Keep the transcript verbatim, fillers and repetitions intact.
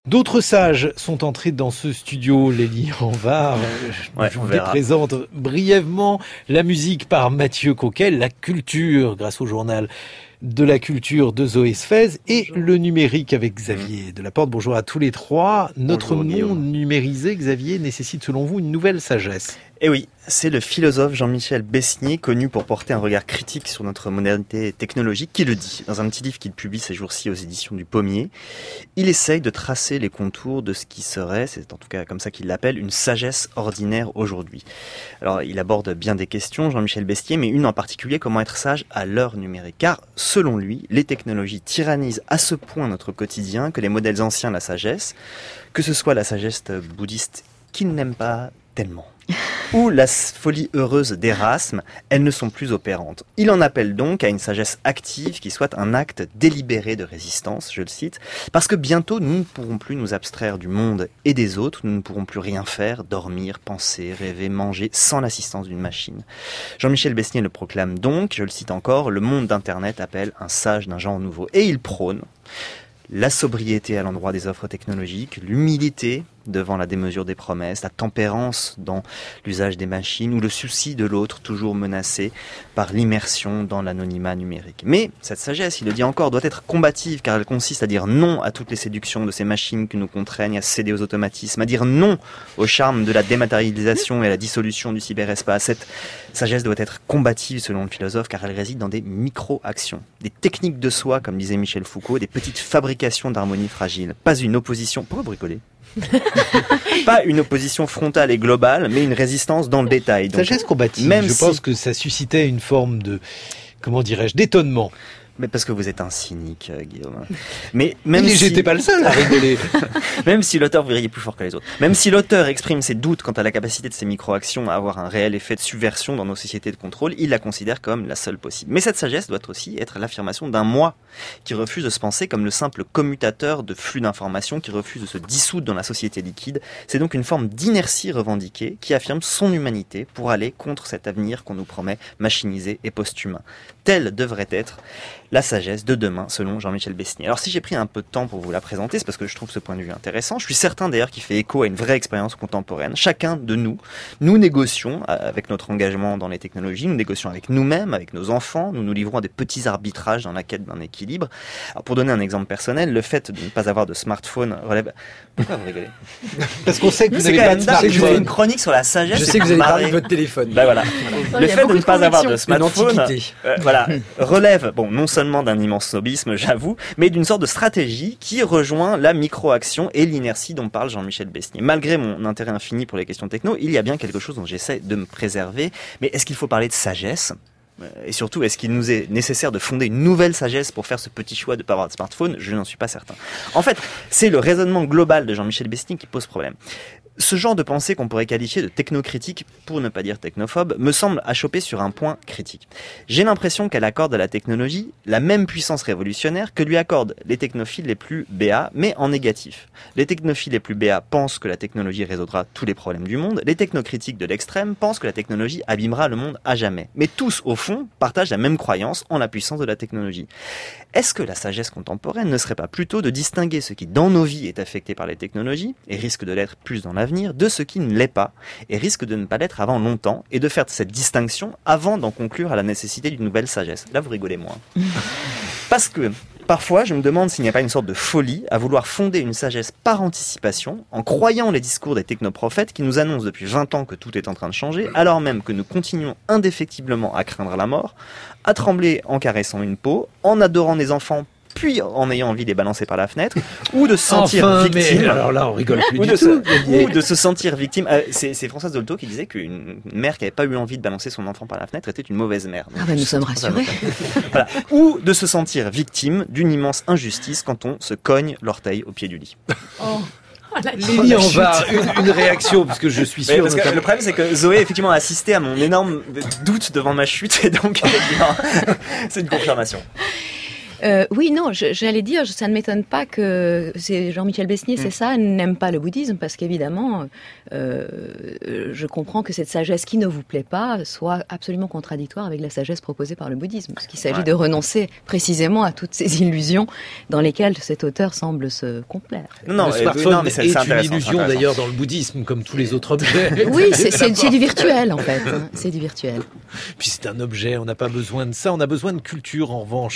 D'autres sages sont entrés dans ce studio, Lélie Anvar. Ouais, je vous les présente brièvement. La musique par Mathieu Coquel, la culture grâce au journal de la culture de Zoé Sfez et bonjour. Le numérique avec Xavier Delaporte. Bonjour à tous les trois. Notre bonjour, monde Guillaume. Numérisé, Xavier, nécessite selon vous une nouvelle sagesse. Eh oui, c'est le philosophe Jean-Michel Besnier, connu pour porter un regard critique sur notre modernité technologique, qui le dit dans un petit livre qu'il publie ces jours-ci aux éditions du Pommier. Il essaye de tracer les contours de ce qui serait, c'est en tout cas comme ça qu'il l'appelle, une sagesse ordinaire aujourd'hui. Alors, il aborde bien des questions, Jean-Michel Besnier, mais une en particulier, comment être sage à l'heure numérique. Car, selon lui, les technologies tyrannisent à ce point notre quotidien que les modèles anciens de la sagesse, que ce soit la sagesse bouddhiste qu'il n'aime pas tellement, ou la folie heureuse d'Erasme, elles ne sont plus opérantes. Il en appelle donc à une sagesse active qui soit un acte délibéré de résistance, je le cite, parce que bientôt nous ne pourrons plus nous abstraire du monde et des autres, nous ne pourrons plus rien faire, dormir, penser, rêver, manger, sans l'assistance d'une machine. Jean-Michel Besnier le proclame donc, je le cite encore, le monde d'Internet appelle un sage d'un genre nouveau. Et il prône la sobriété à l'endroit des offres technologiques, l'humilité devant la démesure des promesses, la tempérance dans l'usage des machines ou le souci de l'autre toujours menacé par l'immersion dans l'anonymat numérique. Mais cette sagesse, il le dit encore, doit être combative car elle consiste à dire non à toutes les séductions de ces machines qui nous contraignent à céder aux automatismes, à dire non au charme de la dématérialisation et à la dissolution du cyberespace. Cette sagesse doit être combative selon le philosophe car elle réside dans des micro-actions, des techniques de soi comme disait Michel Foucault, des petites fabrications d'harmonie fragile. Pas une opposition... Pourquoi bricoler ? Pas une opposition frontale et globale, mais une résistance dans le détail. Donc, sagesse combative, même je si... pense que ça suscitait une forme de, comment dirais-je, d'étonnement. Mais parce que vous êtes un cynique, euh, Guillaume. Mais même Mais si... j'étais pas le seul à rigoler. Même si l'auteur, vous riez plus fort que les autres. Même si l'auteur exprime ses doutes quant à la capacité de ces micro-actions à avoir un réel effet de subversion dans nos sociétés de contrôle, il la considère comme la seule possible. Mais cette sagesse doit aussi être l'affirmation d'un moi qui refuse de se penser comme le simple commutateur de flux d'informations, qui refuse de se dissoudre dans la société liquide. C'est donc une forme d'inertie revendiquée qui affirme son humanité pour aller contre cet avenir qu'on nous promet machinisé et post-humain. Telle devrait être la sagesse de demain, selon Jean-Michel Besnier. Alors si j'ai pris un peu de temps pour vous la présenter, c'est parce que je trouve ce point de vue intéressant. Je suis certain d'ailleurs qu'il fait écho à une vraie expérience contemporaine. Chacun de nous, nous négocions avec notre engagement dans les technologies, nous négocions avec nous-mêmes, avec nos enfants, nous nous livrons à des petits arbitrages dans la quête d'un équilibre. Alors pour donner un exemple personnel, le fait de ne pas avoir de smartphone relève... Pourquoi vous rigolez ? Parce qu'on sait que vous n'avez pas de smartphone. Je fais une chronique sur la sagesse. Je sais que vous allez parler de votre téléphone. Bah voilà. voilà. Le fait de ne pas avoir de smartphone, euh, voilà, relève, bon, non seulement d'un immense snobisme, j'avoue, mais d'une sorte de stratégie qui rejoint la micro-action et l'inertie dont parle Jean-Michel Besnier. Malgré mon intérêt infini pour les questions techno, il y a bien quelque chose dont j'essaie de me préserver. Mais est-ce qu'il faut parler de sagesse ? Et surtout, est-ce qu'il nous est nécessaire de fonder une nouvelle sagesse pour faire ce petit choix de ne pas avoir de smartphone ? Je n'en suis pas certain. En fait, c'est le raisonnement global de Jean-Michel Besnier qui pose problème. Ce genre de pensée qu'on pourrait qualifier de technocritique, pour ne pas dire technophobe, me semble achoper sur un point critique. J'ai l'impression qu'elle accorde à la technologie la même puissance révolutionnaire que lui accordent les technophiles les plus béats, mais en négatif. Les technophiles les plus béats pensent que la technologie résoudra tous les problèmes du monde, les technocritiques de l'extrême pensent que la technologie abîmera le monde à jamais. Mais tous, au fond, partagent la même croyance en la puissance de la technologie. Est-ce que la sagesse contemporaine ne serait pas plutôt de distinguer ce qui, dans nos vies, est affecté par les technologies, et risque de l'être plus dans l'avenir, de ce qui ne l'est pas, et risque de ne pas l'être avant longtemps, et de faire cette distinction avant d'en conclure à la nécessité d'une nouvelle sagesse. Là, vous rigolez moins. Parce que, parfois, je me demande s'il n'y a pas une sorte de folie à vouloir fonder une sagesse par anticipation, en croyant les discours des technoprophètes qui nous annoncent depuis vingt ans que tout est en train de changer, alors même que nous continuons indéfectiblement à craindre la mort, à trembler en caressant une peau, en adorant des enfants, puis en ayant envie de les balancer par la fenêtre, ou de se sentir enfin, victime. Mais alors là, on rigole plus ou du de tout. Se, ou de se sentir victime. Euh, c'est, c'est Françoise Dolto qui disait qu'une mère qui n'avait pas eu envie de balancer son enfant par la fenêtre était une mauvaise mère. Donc, ah ben nous sommes rassurés. Voilà. Ou de se sentir victime d'une immense injustice quand on se cogne l'orteil au pied du lit. Oh. Lélie Anvar, une, une réaction, parce que je suis sûr... Parce que le problème, c'est que Zoé, effectivement, a assisté à mon énorme doute devant ma chute, et donc, c'est une confirmation. Euh, oui, non, je, j'allais dire, ça ne m'étonne pas que c'est Jean-Michel Besnier, mmh. c'est ça, n'aime pas le bouddhisme, parce qu'évidemment, euh, je comprends que cette sagesse qui ne vous plaît pas soit absolument contradictoire avec la sagesse proposée par le bouddhisme, parce qu'il s'agit ouais. de renoncer précisément à toutes ces illusions dans lesquelles cet auteur semble se complaire. Non, non, le smartphone non mais c'est, est une illusion d'ailleurs dans le bouddhisme, comme tous les autres objets. Oui, c'est, c'est, c'est du virtuel en fait, hein. C'est du virtuel. Puis c'est un objet, on n'a pas besoin de ça, on a besoin de culture en revanche.